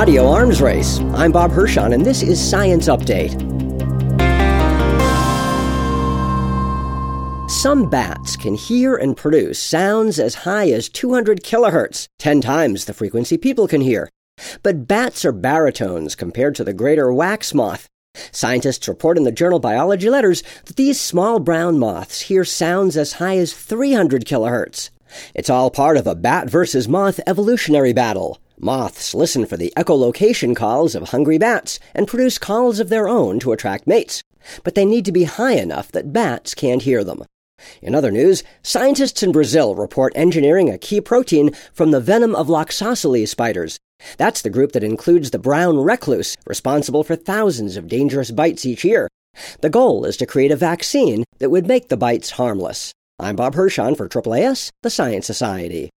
audio arms race. I'm Bob Hirschon, and this is Science Update. Some bats can hear and produce sounds as high as 200 kilohertz, 10 times the frequency people can hear. But bats are baritones compared to the greater wax moth. Scientists report in the journal Biology Letters that these small brown moths hear sounds as high as 300 kilohertz. It's all part of a bat versus moth evolutionary battle. Moths listen for the echolocation calls of hungry bats and produce calls of their own to attract mates. But they need to be high enough that bats can't hear them. In other news, scientists in Brazil report engineering a key protein from the venom of Loxosceles spiders. That's the group that includes the brown recluse, responsible for thousands of dangerous bites each year. The goal is to create a vaccine that would make the bites harmless. I'm Bob Hirschon for AAAS, the Science Society.